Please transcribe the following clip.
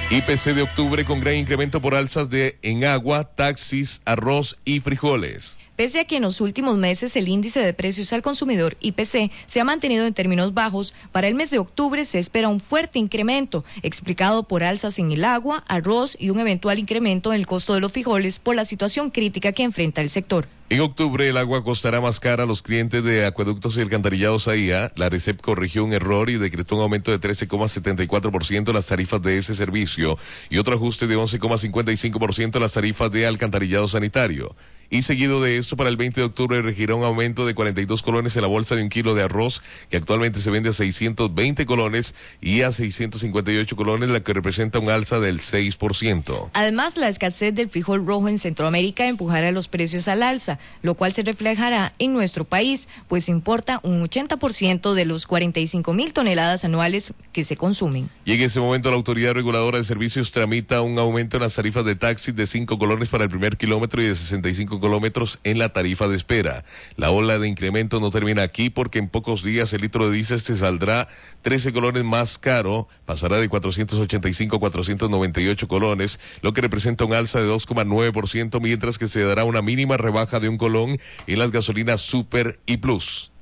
IPC de octubre con gran incremento por alzas en agua, taxis, arroz y frijoles. Pese a que en los últimos meses el índice de precios al consumidor, IPC, se ha mantenido en términos bajos, para el mes de octubre se espera un fuerte incremento, explicado por alzas en el agua, arroz y un eventual incremento en el costo de los frijoles por la situación crítica que enfrenta el sector. En octubre el agua costará más cara a los clientes de Acueductos y Alcantarillados AIA. La RECEP corrigió un error y decretó un aumento de 13,74% en las tarifas de ese servicio y otro ajuste de 11,55% en las tarifas de alcantarillado sanitario. Y seguido de esto, para el 20 de octubre regirá un aumento de 42 colones en la bolsa de un kilo de arroz, que actualmente se vende a 620 colones y a 658 colones, la que representa un alza del 6%. Además, la escasez del frijol rojo en Centroamérica empujará los precios al alza, lo cual se reflejará en nuestro país, pues importa un 80% de los 45,000 toneladas anuales que se consumen. Y en ese momento la Autoridad Reguladora de Servicios tramita un aumento en las tarifas de taxi de 5 colones para el primer kilómetro y de 65 kilómetros en la tarifa de espera. La ola de incremento no termina aquí, porque en pocos días el litro de diésel se saldrá 13 colones más caro, pasará de 485 a 498 colones, lo que representa un alza de 2,9%, mientras que se dará una mínima rebaja de 1 colón en las gasolinas Super y Plus.